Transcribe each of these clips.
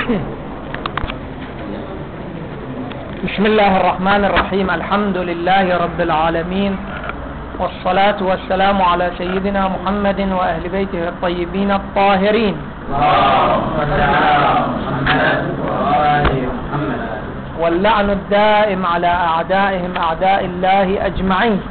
بسم الله الرحمن الرحيم. الحمد لله رب العالمين، والصلاة والسلام على سيدنا محمد وأهل بيته الطيبين الطاهرين. واللعن الدائم على أعدائهم أعداء الله أجمعين.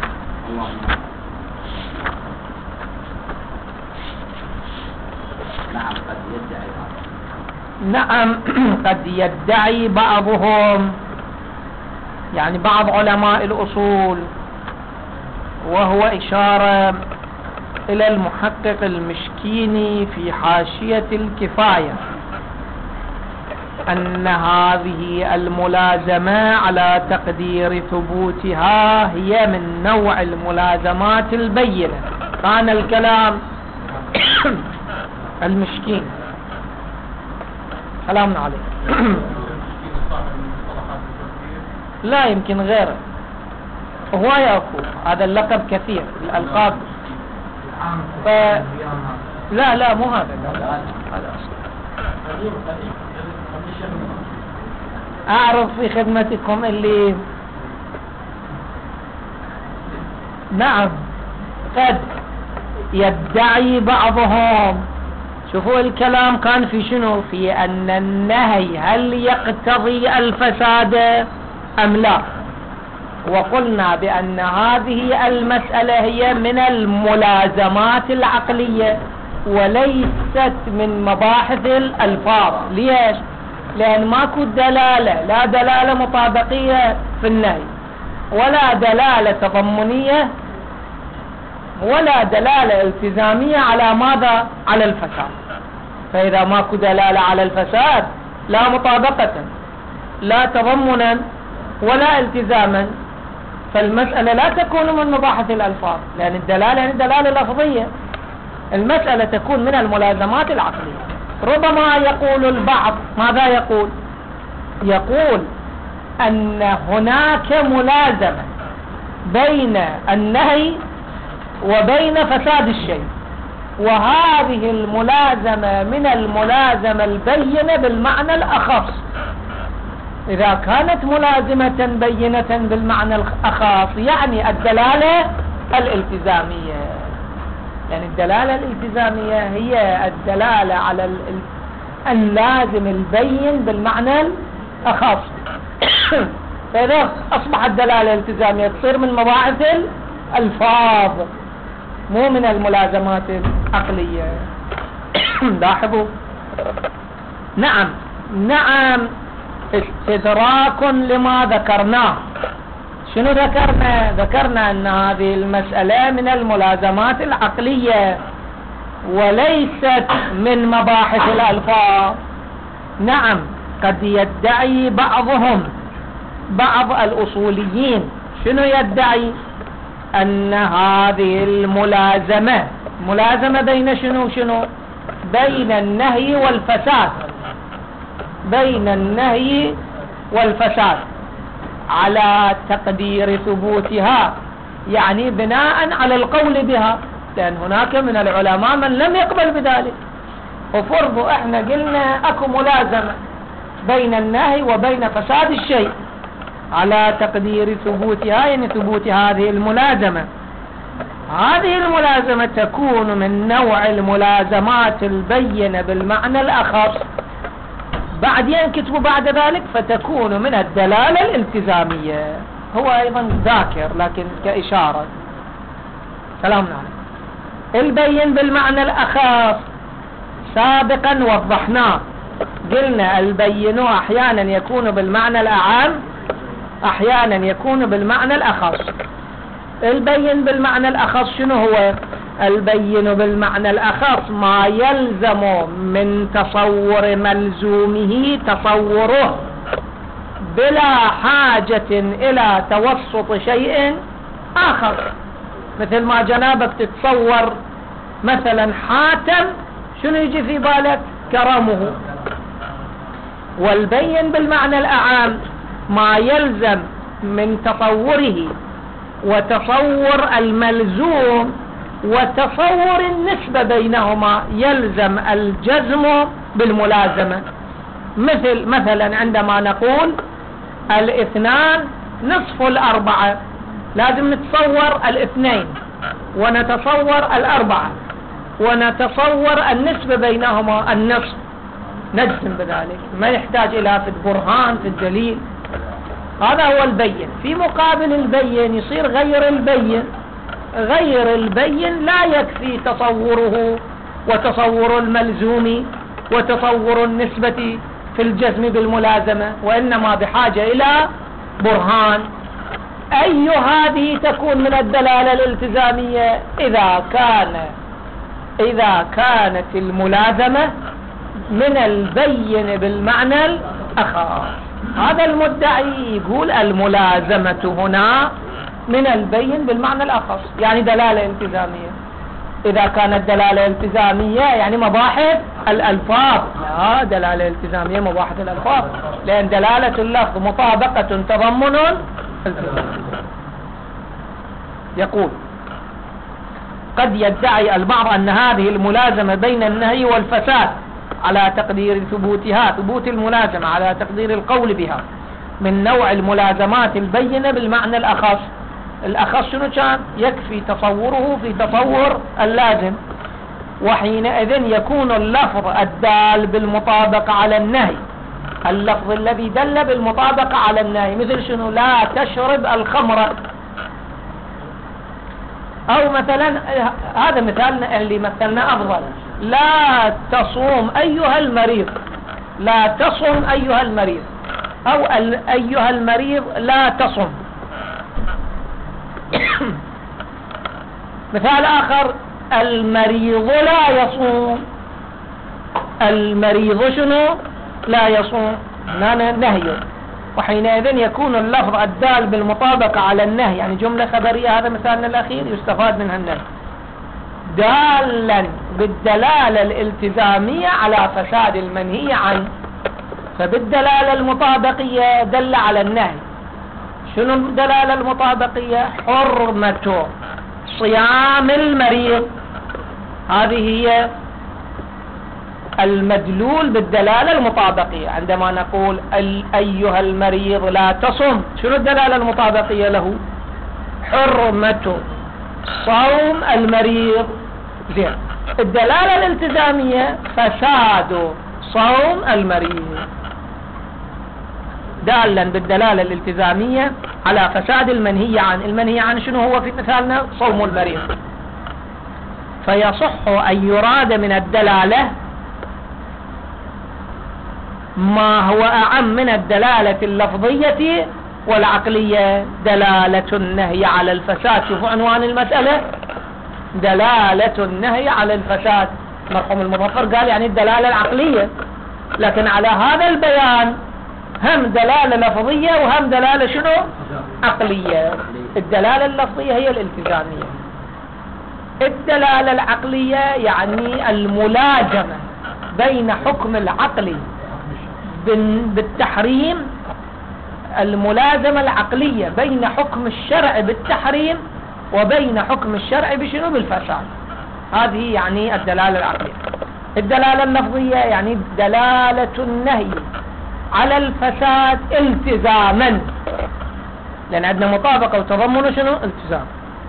نعم، قد يدعي بعضهم، يعني بعض علماء الأصول، وهو إشارة إلى المحقق المشكيني في حاشية الكفاية، أن هذه الملازمة على تقدير ثبوتها هي من نوع الملازمات البينة. كان الكلام المشكين. سلام عليك. لا يمكن غيره، هو يأخذ هذا اللقب كثير الألقاب. لا مو هذا. أعرف في خدمتكم اللي نعم قد يدعي بعضهم. شوفوا الكلام كان في شنو؟ في أن النهي هل يقتضي الفساد أم لا، وقلنا بأن هذه المسألة هي من الملازمات العقلية وليست من مباحث الألفاظ. ليش؟ لأن ماكو دلالة، لا دلالة مطابقية في النهي، ولا دلالة تضمنية، ولا دلالة التزامية على ماذا؟ على الفساد. فإذا ماكو دلالة على الفساد، لا مطابقة، لا تضمنا، ولا التزاما، فالمسألة لا تكون من مباحث الألفاظ، لأن الدلالة يعني دلالة لفظية. المسألة تكون من الملازمات العقلية. ربما يقول البعض ماذا يقول؟ يقول أن هناك ملازمة بين النهي وبين فساد الشيء، وهذه الملازمة من الملازمة البينة بالمعنى الأخص. إذا كانت ملازمة بينة بالمعنى الأخص يعني الدلالة الالتزامية، يعني الدلالة الالتزامية هي الدلالة على اللازم البين بالمعنى الأخص. فإذا أصبحت الدلالة الالتزامية تصير من مباحث الألفاظ، مو من الملازمات العقلية. لاحظوا. نعم استدراك لما ذكرناه. شنو ذكرنا؟ ذكرنا أن هذه المسألة من الملازمات العقلية وليست من مباحث الألفاظ. نعم قد يدعي بعضهم، بعض الأصوليين، شنو يدعي؟ أن هذه الملازمة ملازمة بين شنو؟ بين النهي والفساد، بين النهي والفساد على تقدير ثبوتها، يعني بناء على القول بها، لأن هناك من العلماء من لم يقبل بذلك. وفرضوا احنا قلنا اكو ملازمة بين النهي وبين فساد الشيء على تقدير ثبوتها، يعني ثبوت هذه الملازمة. هذه الملازمة تكون من نوع الملازمات البينة بالمعنى الأخص. بعدين كتبوا بعد ذلك فتكون من الدلالة الالتزامية. هو أيضا ذاكر لكن كإشارة. سلام عليكم. البين بالمعنى الأخص سابقا وضحناه، قلنا البين أحيانا يكون بالمعنى الأعام، أحيانا يكون بالمعنى الأخص. البين بالمعنى الأخص شنو هو؟ البين بالمعنى الأخص ما يلزم من تصور ملزومه تصوره بلا حاجة إلى توسط شيء آخر. مثل ما جنابك تتصور مثلا حاتم، شنو يجي في بالك؟ كرمه. والبين بالمعنى الأعام ما يلزم من تصوره وتصور الملزوم وتصور النسبة بينهما، يلزم الجزم بالملازمة. مثلا عندما نقول 2 نصف 4، لازم نتصور 2 ونتصور 4 ونتصور النسبة بينهما النصف، نجزم بذلك، ما يحتاج إلى في برهان في الدليل. هذا هو البين. في مقابل البين يصير غير البين. غير البين لا يكفي تصوره وتصور الملزوم وتصور النسبة في الجزم بالملازمة، وإنما بحاجة إلى برهان. أي هذه تكون من الدلالة الالتزامية؟ إذا كانت الملازمة من البين بالمعنى الأخص. هذا المدعي يقول الملازمة هنا من البين بالمعنى الأخص، يعني دلالة التزامية. إذا كانت دلالة التزامية يعني مباحث الألفاظ، لا دلالة التزامية مباحث الألفاظ، لأن دلالة اللفظ مطابقة تضمن التزام. يقول قد يدعي البعض أن هذه الملازمة بين النهي والفساد على تقدير ثبوتها، ثبوت الملازمة على تقدير القول بها، من نوع الملازمات البينة بالمعنى الأخص. الأخص شنو كان؟ يكفي تصوره في تصور اللازم، وحينئذ يكون اللفظ الدال بالمطابقة على النهي، اللفظ الذي دل بالمطابقة على النهي، مثل شنو؟ لا تشرب الخمر. أو مثلا هذا مثالنا اللي مثلنا أفضل، لا تصوم أيها المريض، لا تصم أيها المريض، أو أيها المريض لا تصم. مثال آخر، المريض لا يصوم. المريض شنو؟ لا يصوم، نهي، وحينئذ يكون اللفظ الدال بالمطابقة على النهي، يعني جملة خبرية، هذا مثالنا الأخير يستفاد منها النهي، دالا بالدلالة الالتزامية على فساد المنهي عنه. فبالدلالة المطابقية دل على النهي. شنو الدلالة المطابقية؟ حرمة صيام المريض، هذه هي المدلول بالدلالة المطابقية. عندما نقول أيها المريض لا تصم، شنو الدلالة المطابقية له؟ حرمة صوم المريض. زين، الدلالة الالتزامية فساد صوم المريض، دالا بالدلالة الالتزامية على فساد المنهي عنه. المنهي عنه شنو هو في مثالنا؟ صوم المريض. فيصح أن يراد من الدلالة ما هو أعم من الدلالة اللفظية والعقلية. دلالة النهي على الفساد، شوفوا عنوان المسألة، دلالة النهي على الفساد. مرحوم المظفر قال يعني الدلالة العقلية، لكن على هذا البيان هم دلالة لفظية وهم دلالة شنو؟ عقلية. الدلالة اللفظية هي الالتزامية، الدلالة العقلية يعني الملازمة بين حكم العقل بالتحريم، الملازمة العقلية بين حكم الشرع بالتحريم وبين حكم الشرع بشنو؟ بالفساد. هذه يعني الدلالة العقلية. الدلالة اللفظية يعني دلالة النهي على الفساد التزاما، لأن عندنا مطابقة وتضمن شنو؟ التزام.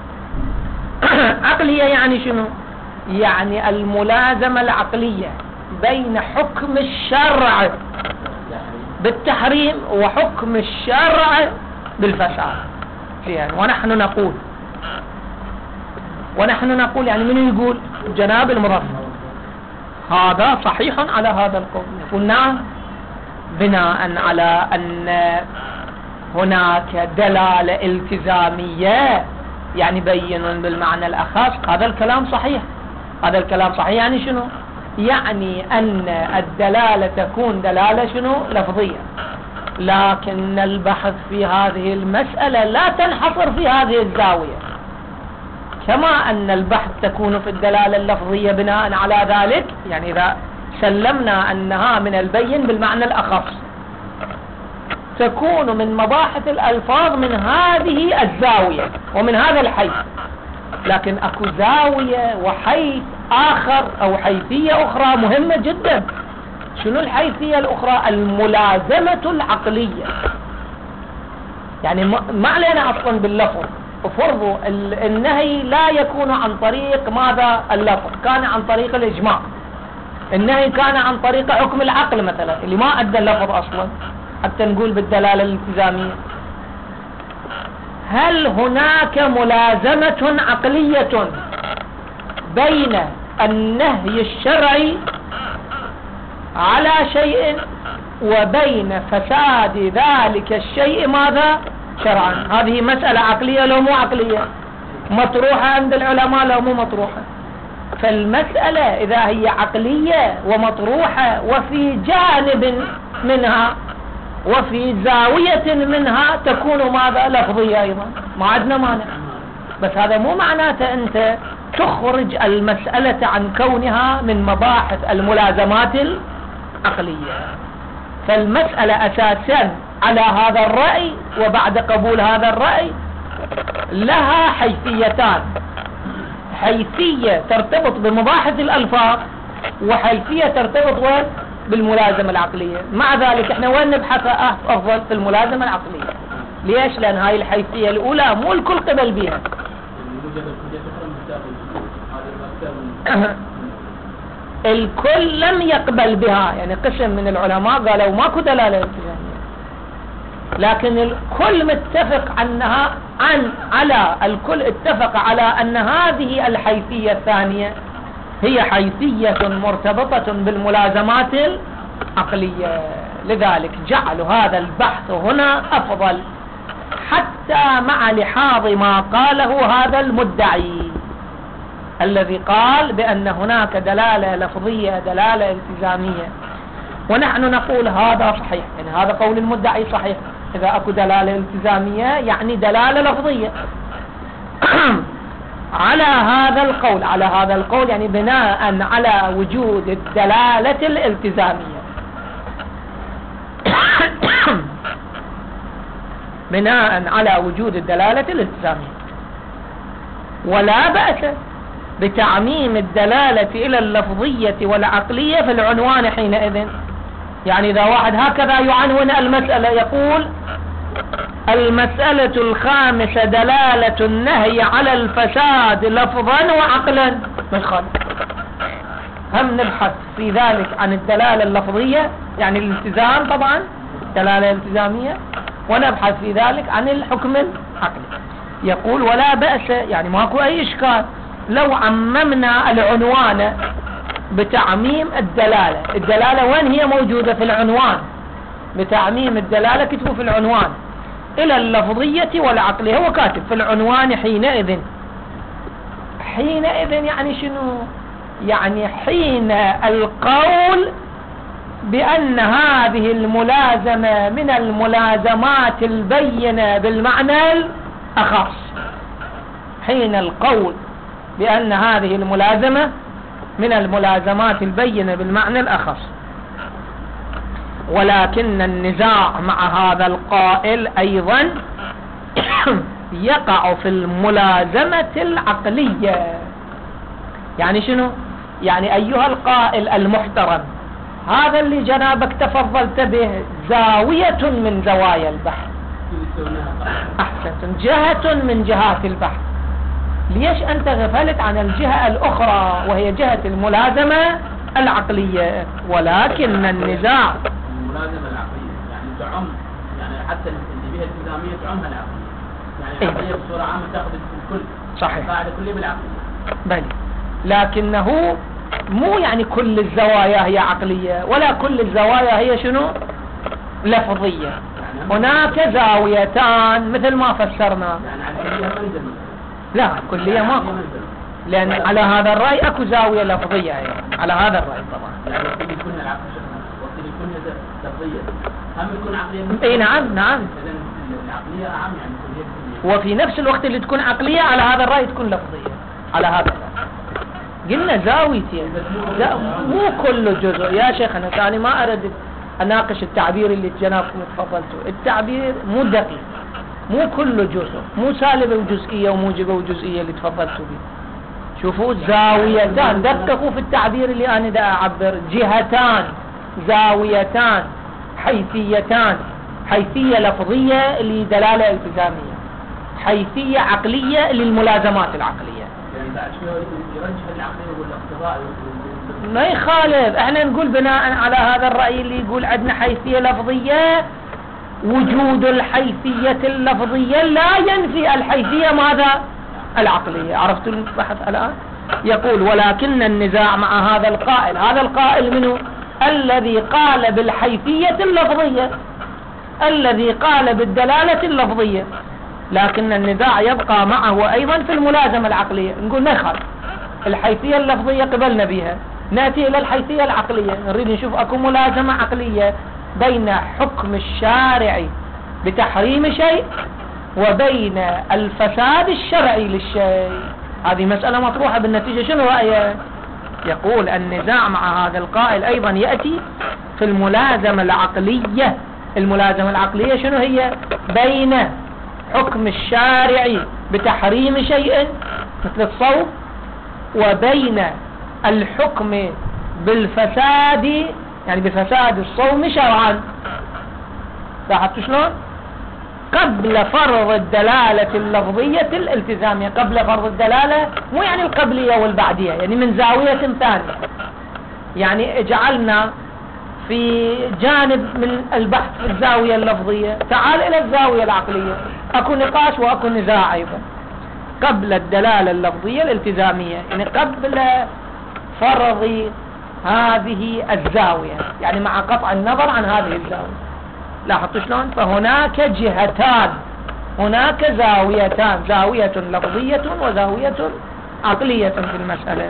عقلية يعني شنو؟ يعني الملازمة العقلية بين حكم الشرع بالتحريم وحكم الشرع بالفساد. يعني ونحن نقول يعني من يقول؟ جناب المظفر هذا صحيح على هذا القول. نقول نعم، بناء على أن هناك دلالة التزامية يعني بين بالمعنى الأخص، هذا الكلام صحيح. هذا الكلام صحيح يعني شنو؟ يعني أن الدلالة تكون دلالة شنو؟ لفظية، لكن البحث في هذه المسألة لا تنحصر في هذه الزاوية، كما أن البحث تكون في الدلالة اللفظية بناء على ذلك. يعني إذا سلمنا أنها من البين بالمعنى الأخص، تكون من مباحث الألفاظ من هذه الزاوية ومن هذا الحيث، لكن أكو زاوية وحيث آخر أو حيثية أخرى مهمة جدا، شنو الحيثية الأخرى؟ الملازمة العقلية. يعني ما علينا أصلا باللفظ، وفرضوا النهي لا يكون عن طريق ماذا؟ اللفظ، كان عن طريق الإجماع. النهي كان عن طريق حكم العقل مثلا اللي ما أدى اللفظ أصلا حتى نقول بالدلالة الالتزامية. هل هناك ملازمة عقلية بين النهي الشرعي على شيء وبين فساد ذلك الشيء ماذا؟ شرعا. هذه مسألة عقلية لو مو عقلية؟ مطروحة عند العلماء لو مو مطروحة؟ فالمسألة إذا هي عقلية ومطروحة وفي جانب منها وفي زاوية منها تكون ماذا؟ لفظية أيضا، ما عندنا مانع. بس هذا مو معناته أنت تخرج المسألة عن كونها من مباحث الملازمات العقلية. فالمسألة أساسا على هذا الرأي وبعد قبول هذا الرأي لها حيثيتان: حيثية ترتبط بمباحث الألفاظ، وحيثية ترتبط بالملازمة العقلية. مع ذلك احنا وين نبحث أفضل؟ في الملازمة العقلية. ليش؟ لأن هاي الحيثية الأولى مو الكل قبل بها. الكل لم يقبل بها، يعني قسم من العلماء قالوا ماكو دلالة التزامية، لكن الكل متفق الكل اتفق على أن هذه الحيثية الثانية هي حيثية مرتبطة بالملازمات العقلية. لذلك جعلوا هذا البحث هنا أفضل، حتى مع لحاظ ما قاله هذا المدعي الذي قال بأن هناك دلالة لفظية دلالة التزامية، ونحن نقول هذا صحيح. يعني هذا قول المدعي صحيح، إذا أكو دلالة التزامية يعني دلالة لفظية. على هذا القول يعني بناء على وجود الدلالة الالتزامية بناء على وجود الدلالة الالتزامية، ولا بأس بتعميم الدلالة إلى اللفظية والعقلية في العنوان حينئذ. يعني إذا واحد هكذا يعنون المسألة يقول: المسألة الخامسة دلالة النهي على الفساد لفظا وعقلا، مش خالص. هم نبحث في ذلك عن الدلالة اللفظية يعني الالتزام، طبعا دلالة التزامية، ونبحث في ذلك عن الحكم العقلي. يقول: ولا بأس، يعني ماكو أي إشكال لو عممنا العنوان بتعميم الدلالة وين هي موجودة؟ في العنوان. بتعميم الدلالة كتبوا في العنوان إلى اللفظية والعقلية، هو كاتب في العنوان حينئذ يعني شنو؟ يعني حين القول بأن هذه الملازمة من الملازمات البينة بالمعنى الأخص. حين القول بأن هذه الملازمة من الملازمات البينة بالمعنى الأخص. ولكن النزاع مع هذا القائل أيضا يقع في الملازمة العقلية. يعني شنو؟ يعني أيها القائل المحترم، هذا اللي جنابك تفضلت به زاوية من زوايا البحث، أحسنت، جهة من جهات البحث. ليش أنت غفلت عن الجهة الأخرى وهي جهة الملازمة العقلية؟ ولكن النزاع الملازمة العقلية يعني تعم، يعني حتى اللي بها الالتزامية تعمها العقلية، يعني العقلية بصورة عامة تأخذ الكل، صحيح، قاعدة كلية بالعقلية. بل لكنه مو يعني كل الزوايا هي عقلية، ولا كل الزوايا هي شنو؟ لفظية. يعني هناك زاويتان مثل ما فسرنا. يعني الكلية منزل، لا كلية ماكو، لأن على هذا الرأي أكو زاوية لفظية يعني. على هذا الرأي طبعا يعني وقت يكون العقل وقت يكون لفظية هم يكون عقلية. اي نعم. العقلية أعم، يعني كلية. وفي نفس الوقت اللي تكون عقلية على هذا الرأي تكون لفظية على هذا الرأي. قلنا زاويتين، مو كل جزء يا شيخ. أنا ثاني ما أرد أناقش التعبير اللي جنابكم تفضلتوا. التعبير مو دقيق، مو كل جزء، مو سالبة وجزئية وموجبة وجزئية اللي تفضلتوا به. شوفوا زاويتان، دققوا في التعبير اللي أنا دا أعبر، جهتان زاويتان حيثيتان، حيثية لفظية لدلالة التزامية، حيثية عقلية للملازمات العقلية. يعني بعد شوي يرجح العقلية والاقتضاء ما يخالف، احنا نقول بناء على هذا الرأي اللي يقول عندنا حيثية لفظية، وجود الحيثية اللفظية لا ينفي الحيثية ماذا؟ العقلية. عرفت البحث الآن؟ يقول ولكن النزاع مع هذا القائل، هذا القائل منه؟ الذي قال بالحيثية اللفظية، الذي قال بالدلالة اللفظية، لكن النزاع يبقى معه أيضا في الملازمة العقلية. نقول ما يخالف، الحيثية اللفظية قبلنا بها، نأتي إلى الحيثية العقلية، نريد نشوف أكو ملازمة عقلية بين حكم الشارع بتحريم شيء وبين الفساد الشرعي للشيء. هذه مسألة مطروحة بالنتيجة. شنو رأيه؟ يقول النزاع مع هذا القائل أيضا يأتي في الملازمة العقلية. الملازمة العقلية شنو هي؟ بين حكم الشارع بتحريم شيء مثل الصوم وبين الحكم بالفساد، يعني بفساد الصوم شرعا. لاحظتوا شلون؟ قبل فرض الدلالة اللفظية الالتزامية، قبل فرض الدلالة، مو يعني القبلية والبعدية، يعني من زاوية ثانية. يعني جعلنا في جانب من البحث في الزاوية اللفظية، تعال إلى الزاوية العقلية، أكو نقاش وأكو نزاع أيضا قبل الدلالة اللفظية الالتزامية، يعني قبل فرض هذه الزاوية، يعني مع قطع النظر عن هذه الزاوية. لاحظتوا شلون؟ فهناك جهتان، هناك زاويتان، زاوية لفظية وزاوية عقلية في المسألة.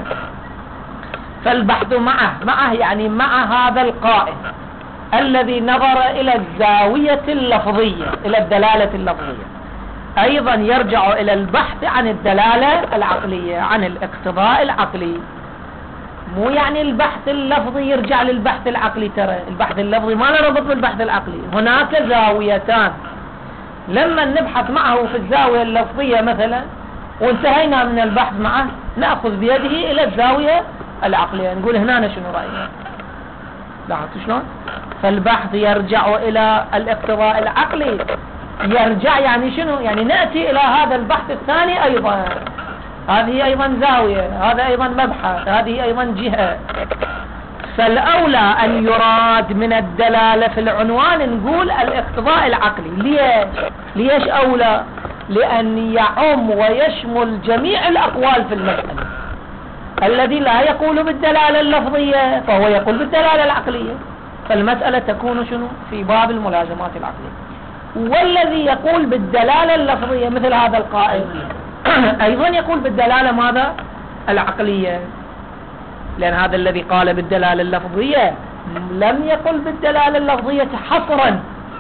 فالبحث معه يعني مع هذا القائل الذي نظر إلى الزاوية اللفظية، إلى الدلالة اللفظية، أيضا يرجع إلى البحث عن الدلالة العقلية، عن الاقتضاء العقلي. مو يعني البحث اللفظي يرجع للبحث العقلي، ترى البحث اللفظي ما له ربط بالبحث العقلي. هناك زاويتان، لما نبحث معه في الزاوية اللفظية مثلا وانتهينا من البحث معه، نأخذ بيده إلى الزاوية العقلية، نقول هنا شنو رأينا. لاحظتوا شلون؟ فالبحث يرجع إلى الاقتضاء العقلي، يرجع يعني شنو؟ يعني نأتي إلى هذا البحث الثاني أيضا، هذه أيضا زاوية، هذا أيضا مبحث، هذه أيضا جهة. فالأولى أن يراد من الدلالة في العنوان نقول الاقتضاء العقلي. ليش أولى؟ لأن يعم ويشمل جميع الأقوال في المسألة. الذي لا يقول بالدلالة اللفظية فهو يقول بالدلالة العقلية، فالمسألة تكون شنو؟ في باب الملازمات العقلية. والذي يقول بالدلالة اللفظية مثل هذا القائل أيضا يقول بالدلالة ماذا؟ العقلية، لأن هذا الذي قال بالدلالة اللفظية لم يقل بالدلالة اللفظية حصرا،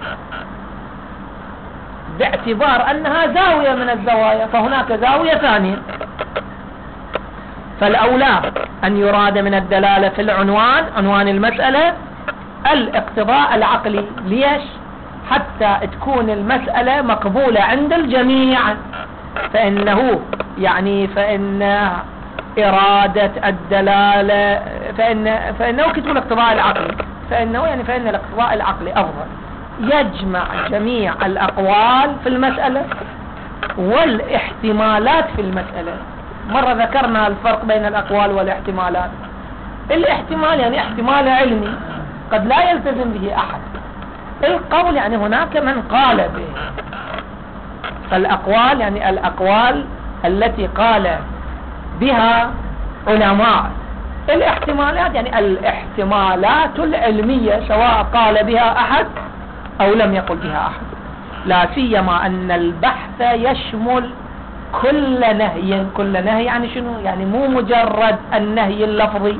باعتبار أنها زاوية من الزوايا، فهناك زاوية ثانية. فالأولى أن يراد من الدلالة في العنوان، عنوان المسألة، الاقتضاء العقلي. ليش؟ حتى تكون المسألة مقبولة عند الجميع. فإنه يعني فإن إرادة الدلالة فإنه كتب الاقتضاء العقلي، فإنه يعني فإن الاقتضاء العقلي أفضل، يجمع جميع الأقوال في المسألة والاحتمالات في المسألة. مرة ذكرنا الفرق بين الأقوال والاحتمالات. الاحتمال يعني احتمال علمي قد لا يلتزم به أحد، القول يعني هناك من قال به. فالأقوال يعني الأقوال التي قال بها علماء. الاحتمالات يعني الاحتمالات العلمية سواء قال بها أحد أو لم يقل بها أحد. لا سيما أن البحث يشمل كل نهي. كل نهي يعني شنو؟ يعني مو مجرد النهي اللفظي،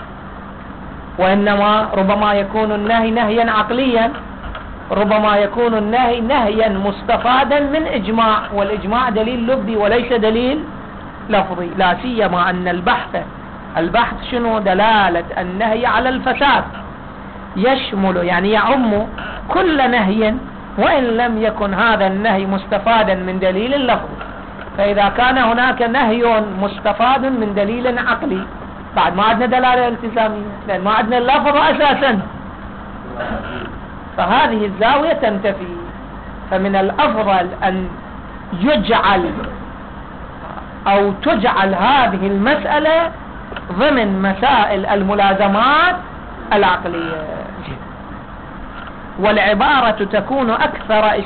وإنما ربما يكون النهي نهيا عقليا، ربما يكون النهي نهيا مستفادا من إجماع، والإجماع دليل لفظي وليس دليل لفظي. لا سيما أن البحث شنو؟ دلالة النهي على الفساد، يشمل يعني يعم كل نهي وإن لم يكن هذا النهي مستفادا من دليل لفظي. فإذا كان هناك نهي مستفاد من دليل عقلي بعد ما عندنا دلالة التزامية، لأن ما عندنا اللفظ أساسا، فهذه الزاوية تنتفي. فمن الأفضل أن يجعل أو تجعل هذه المسألة ضمن مسائل الملازمات العقلية، والعبارة تكون أكثر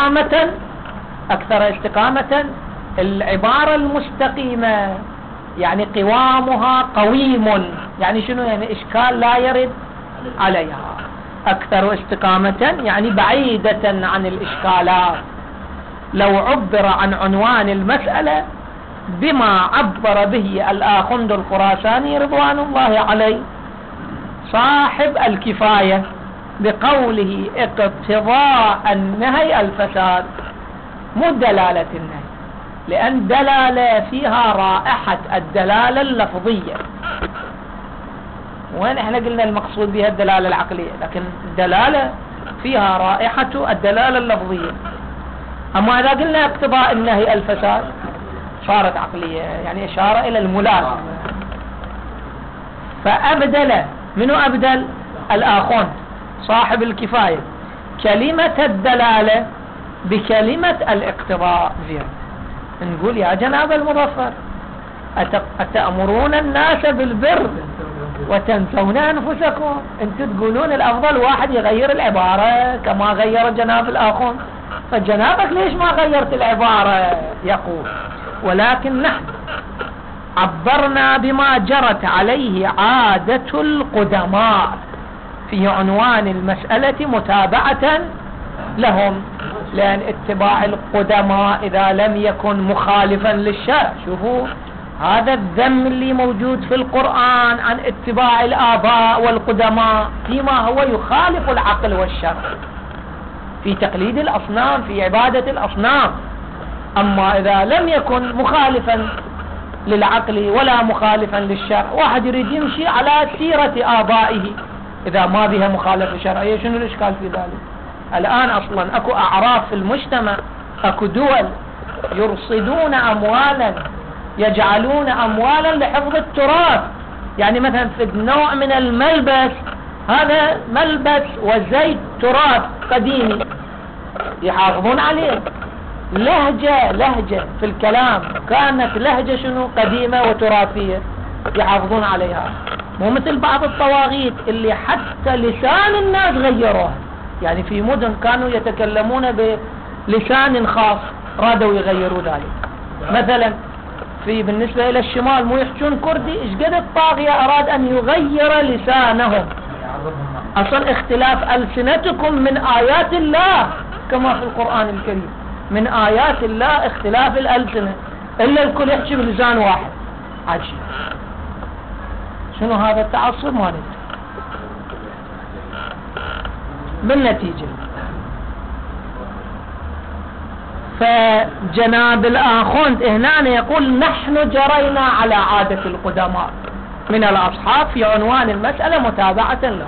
استقامة العبارة المستقيمة، يعني قوامها قويم، يعني شنو؟ يعني إشكال لا يرد عليها. أكثر استقامة يعني بعيدة عن الإشكالات. لو عبر عن عنوان المسألة بما عبر به الآخوند الخراساني رضوان الله عليه صاحب الكفاية بقوله اقتضاء النهي الفساد، مو دلالة النهي، لأن دلالة فيها رائحة الدلالة اللفظية، وين احنا قلنا المقصود بها الدلالة العقلية، لكن الدلالة فيها رائحة الدلالة اللفظية. أما إذا قلنا اقتضاء النهي الفساد صارت عقلية، يعني إشارة إلى الملازمة. فأبدل، منو أبدل؟ الآخوند صاحب الكفاية كلمة الدلالة بكلمة الاقتضاء. زين، نقول يا جناب المظفر أتأمرون الناس بالبر وتنسون أنفسكم؟ أنتم تقولون الأفضل واحد يغير العبارة كما غير جناب الآخوند، فجنابك ليش ما غيرت العبارة؟ يقول ولكن نحن عبرنا بما جرت عليه عادة القدماء في عنوان المسألة متابعة لهم، لأن اتباع القدماء إذا لم يكن مخالفا للشرع، شوفوا هذا الذم اللي موجود في القرآن عن اتباع الآباء والقدماء فيما هو يخالف العقل والشرع، في تقليد الأصنام، في عبادة الأصنام. أما إذا لم يكن مخالفا للعقل ولا مخالفا للشرع، واحد يريد يمشي على سيرة آبائه إذا ما بها مخالفة شرعية، شنو الإشكال في ذلك؟ الآن أصلا أكو أعراف في المجتمع، أكو دول يرصدون أموالا، يجعلون أموالا لحفظ التراث، يعني مثلا في نوع من الملبس، هذا ملبس وزيت تراث قديمي يحافظون عليه. لهجة في الكلام كانت لهجة شنو؟ قديمة وتراثية يحافظون عليها، مو مثل بعض الطواغيت اللي حتى لسان الناس غيروه، يعني في مدن كانوا يتكلمون بلسان خاص رادوا يغيروا ذلك. مثلا بالنسبة إلى الشمال مو يحجون كردي، إيش قد الطاغية أراد أن يغير لسانهم. أصلا اختلاف ألسنتكم من آيات الله كما في القرآن الكريم، من آيات الله اختلاف الألسنة، إلا الكل يحكي بلسان واحد. عجيب، شنو هذا التعصب؟ ما ندري. بالنتيجة فجناب الآخوند هنا يقول نحن جرينا على عادة القدماء من الأصحاب في عنوان المسألة متابعة له.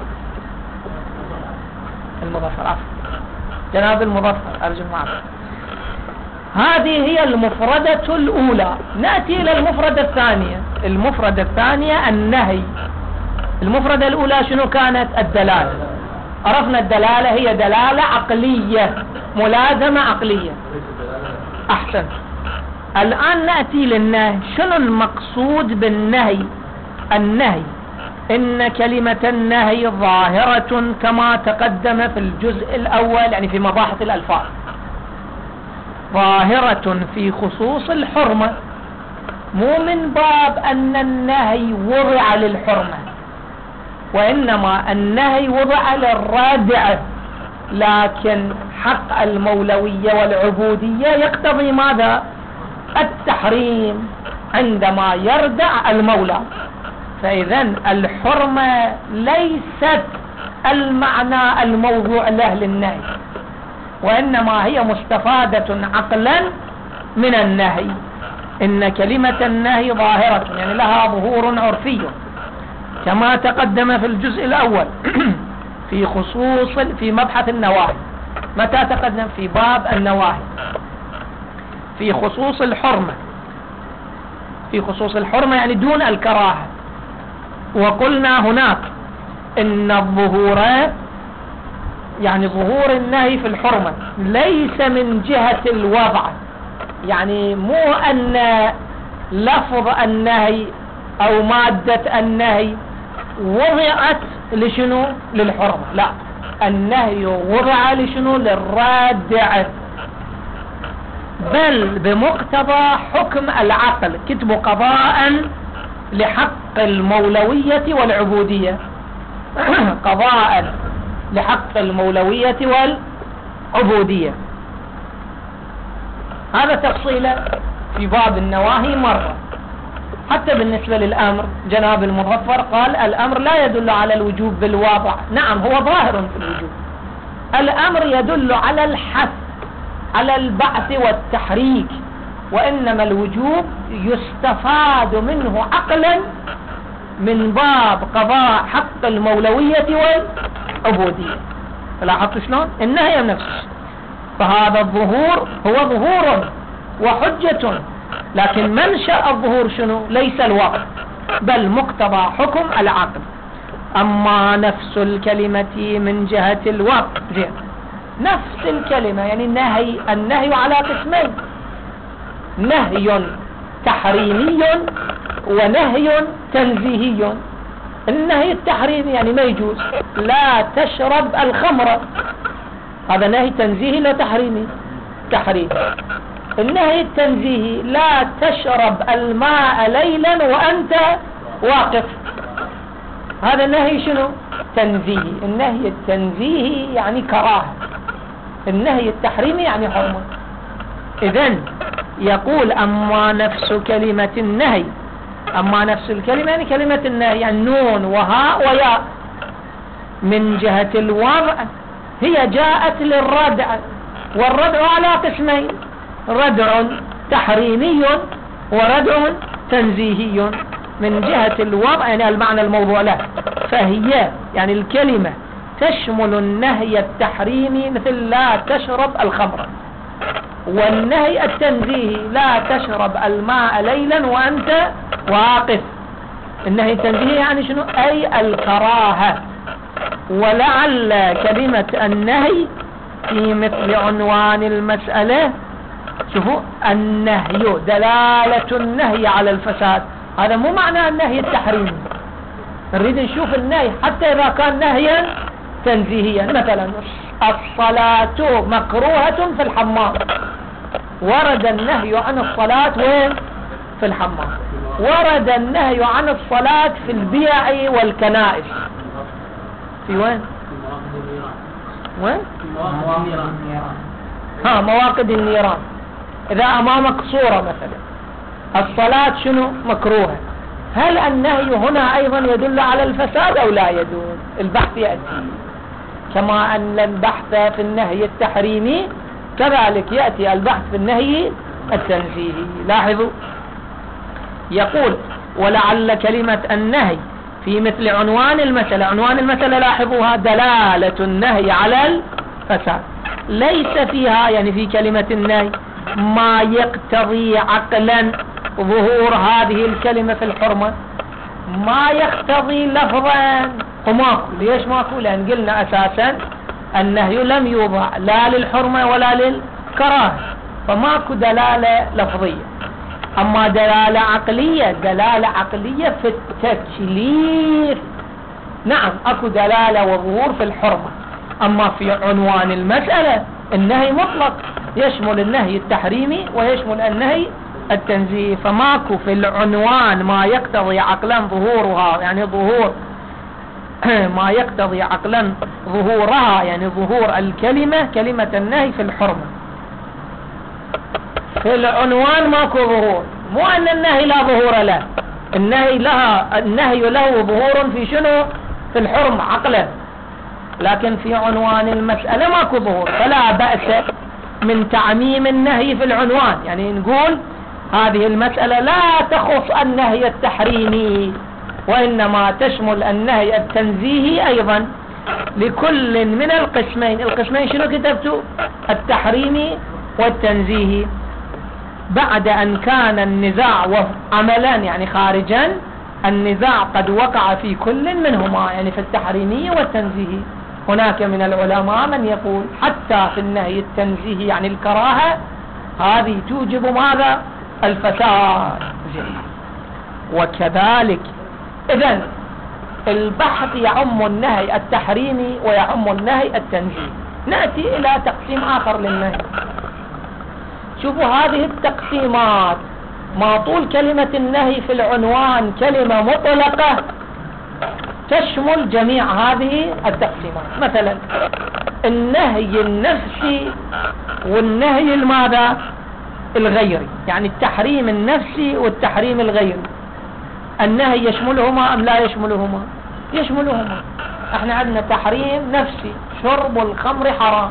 المظفر، جناب المظفر أرجو معك. هذه هي المفردة الأولى. نأتي إلى المفردة الثانية. المفردة الثانية النهي. المفردة الأولى شنو كانت؟ الدلالة. عرفنا الدلالة هي دلالة عقلية، ملازمة عقلية. أحسن. الآن نأتي للنهي. شنو المقصود بالنهي؟ النهي إن كلمة النهي ظاهرة كما تقدم في الجزء الأول، يعني في مباحث الألفاظ، ظاهرة في خصوص الحرمة، مو من باب أن النهي وضع للحرمة، وإنما النهي وضع للرادع، لكن حق المولوية والعبودية يقتضي ماذا؟ التحريم عندما يردع المولى. فإذا الحرمة ليست المعنى الموضوع له للنهي، وإنما هي مستفادة عقلا من النهي. إن كلمة النهي ظاهرة، يعني لها ظهور عرفي كما تقدم في الجزء الأول في مبحث النواهي. متى تقدم؟ في باب النواهي، في خصوص الحرمة، في خصوص الحرمة يعني دون الكراهة. وقلنا هناك إن الظهور يعني ظهور النهي في الحرمة ليس من جهة الوضع، يعني مو أن لفظ النهي أو مادة النهي وضعت لشنو؟ للحرمة، لا، النهي وضع لشنو؟ للرادع، بل بمقتضى حكم العقل، كتب قضاء لحق المولوية والعبودية قضاء لحق المولوية والعبودية. هذا تفصيله في باب النواهي مرة. حتى بالنسبة للأمر جناب المظفر قال الأمر لا يدل على الوجوب بالواقع، نعم هو ظاهر في الوجوب، الأمر يدل على الحث على البعث والتحريك، وإنما الوجوب يستفاد منه عقلا من باب قضاء حق المولوية والعبودية. لاحظتوا شلون؟ النهي نفسه، فهذا الظهور هو ظهور وحجة، لكن منشأ الظهور شنو؟ ليس الوقت، بل مقتضى حكم العقل. أما نفس الكلمة من جهة الوقت، نفس الكلمة يعني النهي على قسمين، نهي تحريمي ونهي تنزيهي. النهي التحريمي يعني ما يجوز، لا تشرب الخمر، هذا نهي تنزيهي لا تحريمي، تحريم. النهي التنزيهي لا تشرب الماء ليلا وأنت واقف، هذا النهي شنو؟ تنزيهي. النهي التنزيهي يعني كراهة، النهي التحريمي يعني حرمة. إذن يقول أما نفس كلمة النهي، أما نفس الكلمة يعني كلمة النهي، يعني نون وهاء وياء، من جهة الوضع هي جاءت للردع، والردع على قسمين، ردع تحريمي وردع تنزيهي. من جهة الوضع يعني المعنى الموضوع له، فهي يعني الكلمة تشمل النهي التحريمي مثل لا تشرب الخمر، والنهي التنزيهي لا تشرب الماء ليلا وأنت واقف. النهي التنزيهي يعني شنو؟ أي الكراهة. ولعل كلمة النهي في مثل عنوان المسألة، شوفوا النهي دلالة النهي على الفساد، هذا مو معنى النهي التحريمي، نريد نشوف النهي حتى إذا كان نهيا تنزيهيا. مثلا الصلاة مكروهة في الحمام، ورد النهي عن الصلاة وين؟ في الحمام. ورد النهي عن الصلاة في البيع والكنائس، في وين؟ وين؟ مواقد النيران. إذا أمامك صورة مثلا الصلاة شنو؟ مكروهة، هل النهي هنا أيضا يدل على الفساد أو لا يدل؟ البحث يأتي، كما أن البحث في النهي التحريمي كذلك يأتي البحث في النهي التنزيهي. لاحظوا يقول ولعل كلمة النهي في مثل عنوان المسألة، عنوان المسألة لاحظوها دلالة النهي على الفساد، ليس فيها يعني في كلمة النهي ما يقتضي عقلا ظهور هذه الكلمة في الحرمة، ما يقتضي لفظا، وماكو. ليش ماكو؟ لأن قلنا أساسا النهي لم يوضع لا للحرمة ولا للكراهة، فماكو دلالة لفظية. أما دلالة عقلية، دلالة عقلية في التكليف، نعم أكو دلالة وظهور في الحرمة. أما في عنوان المسألة النهي مطلق، يشمل النهي التحريمي ويشمل النهي التنزيهي، فماكو في العنوان ما يقتضي عقلا ظهورها، يعني ظهور ما يقتضي عقلا ظهورها، يعني ظهور الكلمة كلمة النهي في الحرمة. في العنوان ماكو ظهور، مو أن النهي لا ظهور له، النهي له ظهور في شنو؟ في الحرمة عقلا، لكن في عنوان المسألة ماكو ظهور، فلا بأس من تعميم النهي في العنوان، يعني نقول هذه المسألة لا تخص النهي التحريمي وإنما تشمل النهي التنزيهي أيضا لكل من القسمين. القسمين شنو كتبتوا؟ التحريمي والتنزيهي، بعد أن كان النزاع عملا يعني خارجا، النزاع قد وقع في كل منهما، يعني في التحريمي والتنزيهي. هناك من العلماء من يقول حتى في النهي التنزيهي يعني الكراهة هذه توجب ماذا؟ الفساد. وكذلك إذن البحث يعم النهي التحريمي ويعم النهي التنزيهي. نأتي إلى تقسيم آخر للنهي. شوفوا هذه التقسيمات، ما طول كلمة النهي في العنوان كلمة مطلقة تشمل جميع هذه التقسيمات. مثلا النهي النفسي والنهي الماذا؟ الغيري، يعني التحريم النفسي والتحريم الغيري، النهي يشملهما أم لا يشملهما؟ يشملهما. احنا عندنا تحريم نفسي، شرب الخمر حرام.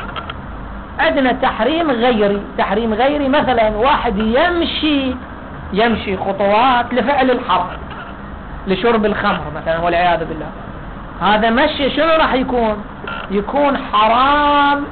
عندنا تحريم غيري، تحريم غيري مثلا واحد يمشي خطوات لفعل الحرام، لشرب الخمر مثلا والعياذ بالله، هذا مشي شنو راح يكون حرام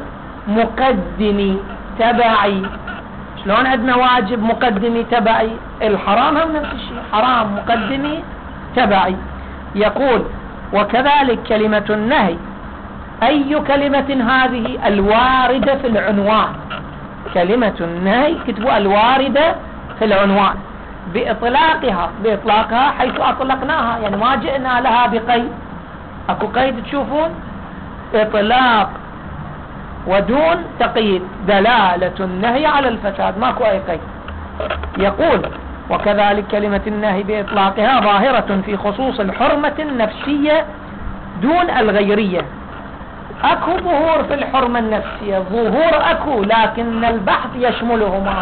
مقدمي تبعي. شلون عندنا واجب مقدمي تبعي، الحرام هم نفس الشيء، حرام مقدمي تبعي. يقول وكذلك كلمة النهي، أي كلمة هذه؟ الواردة في العنوان. كلمة النهي كتبوا الواردة في العنوان بإطلاقها حيث أطلقناها، يعني ما جئنا لها بقيد. أكو قيد تشوفون؟ إطلاق ودون تقييد، دلالة النهي على الفساد، ماكو أي قيد. يقول وكذلك كلمة النهي بإطلاقها ظاهرة في خصوص الحرمة النفسية دون الغيرية. أكو ظهور في الحرمة النفسية، ظهور أكو، لكن البحث يشملهما.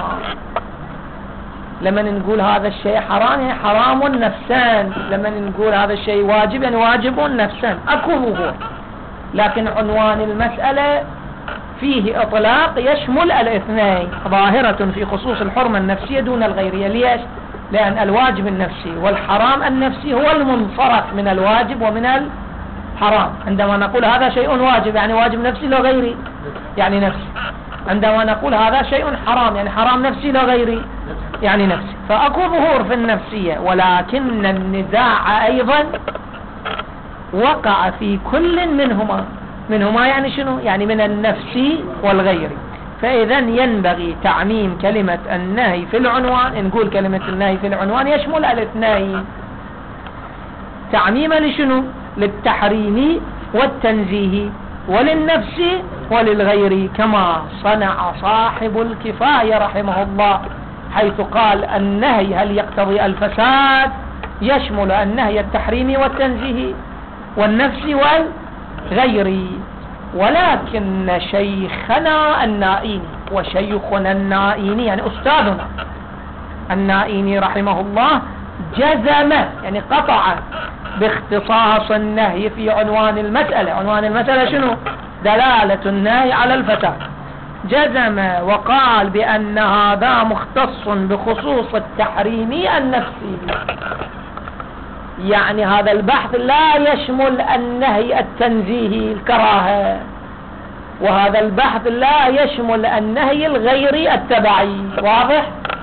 لما نقول هذا الشيء حرام يعني حرام نفسان، لما نقول هذا الشيء واجب يعني واجب نفسان، أكو ظهور، لكن عنوان المسألة فيه إطلاق يشمل الاثنين، ظاهرة في خصوص الحرمة النفسية دون الغيرية. ليش؟ لأن الواجب النفسي والحرام النفسي هو المنصرف من الواجب ومن الحرام. عندما نقول هذا شيء واجب يعني واجب نفسي لا غيري، يعني نفسي. عندما نقول هذا شيء حرام يعني حرام نفسي لا غيري، يعني نفسي. فأكو ظهور في النفسية، ولكن النزاع أيضا وقع في كل منهما يعني شنو؟ يعني من النفسي والغيري. فإذا ينبغي تعميم كلمة النهي في العنوان. نقول كلمة النهي في العنوان يشمل الاثنين، تعميما لشنو؟ للتحريم والتنزيه وللنفس وللغير، كما صنع صاحب الكفاية رحمه الله، حيث قال النهي هل يقتضي الفساد؟ يشمل النهي التحريمي والتنزيه والنفس والغير. ولكن شيخنا النائيني، وشيخنا النائيني يعني أستاذنا النائيني رحمه الله، جزم يعني قطع باختصاص النهي في عنوان المسألة. عنوان المسألة شنو؟ دلالة النهي على الفساد. جزم وقال بأن هذا مختص بخصوص التحريم النفسي، يعني هذا البحث لا يشمل النهي التنزيهي الكراهة، وهذا البحث لا يشمل النهي الغيري التبعي. واضح؟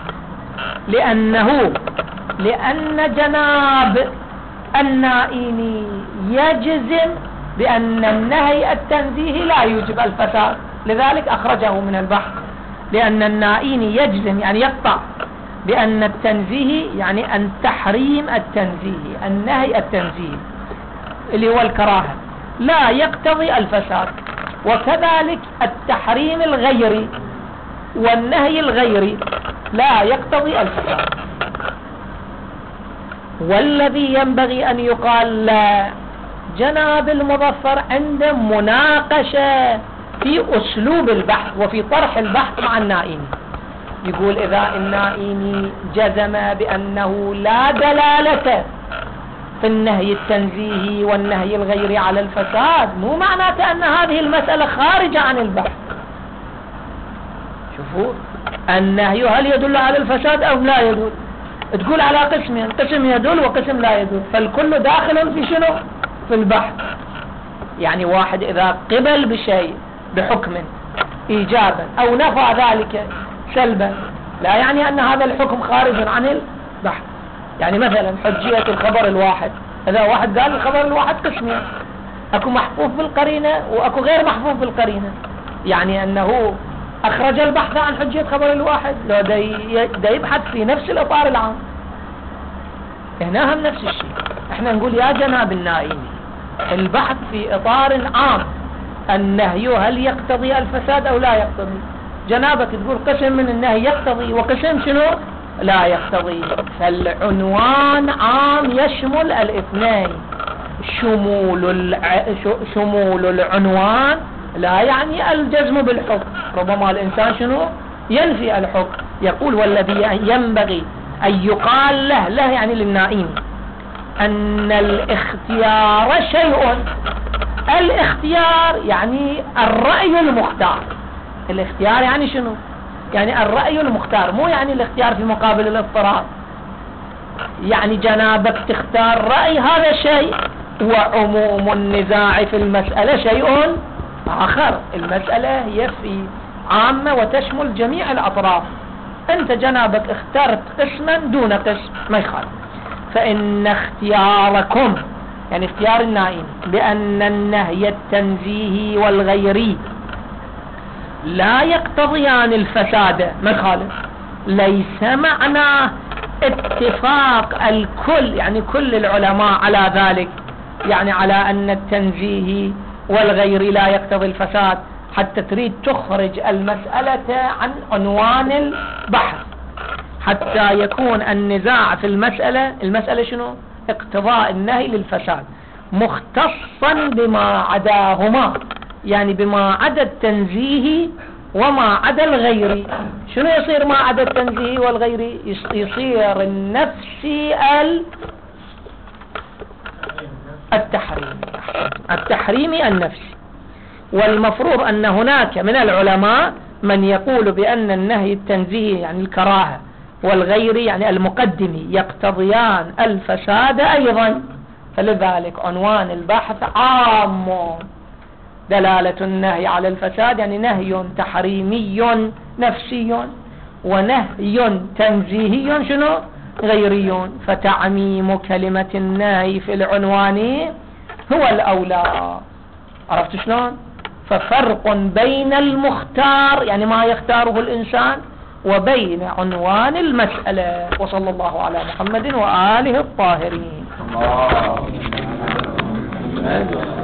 لأن جناب النائيني يجزم بأن النهي التنزيهي لا يوجب الفساد، لذلك أخرجه من البحث. لأن النائيني يجزم يعني يقطع بأن التنزيه يعني أن تحريم التنزيه، النهي التنزيه اللي هو الكراهة لا يقتضي الفساد، وكذلك التحريم الغيري والنهي الغيري لا يقتضي الفساد. والذي ينبغي أن يقال لا، جناب المظفر عند مناقشة في أسلوب البحث وفي طرح البحث مع النائيني، يقول إذا النائيني جزم بأنه لا دلالة في النهي التنزيهي والنهي الغيري على الفساد، مو معناته أن هذه المسألة خارجة عن البحث. شوفوا النهي هل يدل على الفساد أو لا يدل؟ تقول على قسمين، قسم يدل وقسم لا يدل، فالكل داخل في شنو؟ في البحث. يعني واحد إذا قبل بشيء بحكم إيجابا أو نفى ذلك سلبا، لا يعني أن هذا الحكم خارج عن البحث. يعني مثلا حجية الخبر الواحد، إذا واحد قال الخبر الواحد قسمين، اكو محفوف بالقرينة واكو غير محفوف بالقرينة، يعني انه اخرج البحث عن حجية خبر الواحد لو دا يبحث في نفس الاطار العام. هنا هم نفس الشيء، احنا نقول يا جناب النائمي البحث في اطار عام، النهي هل يقتضي الفساد او لا يقتضي؟ جنابك تقول قسم من النهي يقتضي وقسم شنو لا يقتضي، فالعنوان عام يشمل الاثنين. شمول العنوان لا يعني الجزم بالحكم، ربما الانسان شنو ينفي الحكم. يقول والذي ينبغي ان يقال له يعني للنائم ان الاختيار شيء. الاختيار يعني الرأي المختار. الاختيار يعني شنو؟ يعني الرأي المختار، مو يعني الاختيار في مقابل الاضطرار. يعني جنابك تختار رأي هذا شيء، وعموم النزاع في المسألة شيء آخر. المسألة هي في عامة وتشمل جميع الأطراف، أنت جنابك اخترت قسما دون قسم ما يخالف. فإن اختياركم يعني اختيار النائم بأن النهي التنزيهي والغيري لا يقتضيان الفساد ما يخالف، ليس معنى اتفاق الكل يعني كل العلماء على ذلك، يعني على أن التنزيهي والغيري لا يقتضي الفساد حتى تريد تخرج المسألة عن عنوان البحث، حتى يكون النزاع في المسألة شنو؟ اقتضاء النهي للفساد مختصا بما عداهما، يعني بما عدا التنزيهي وما عدا الغيري. شنو يصير ما عدا التنزيهي والغيري؟ يصير النفسي التحريمي النفسي. والمفروض أن هناك من العلماء من يقول بأن النهي التنزيهي يعني الكراهة والغيري يعني المقدمي يقتضيان الفساد أيضا. فلذلك عنوان البحث عام، دلالة النهي على الفساد يعني نهي تحريمي نفسي ونهي تنزيهي شنو غيري، فتعميم كلمة النهي في العنوان هو الأولى. عرفت شلون؟ ففرق بين المختار يعني ما يختاره الإنسان وبين عنوان المسألة. وصلى الله على محمد وآله الطاهرين.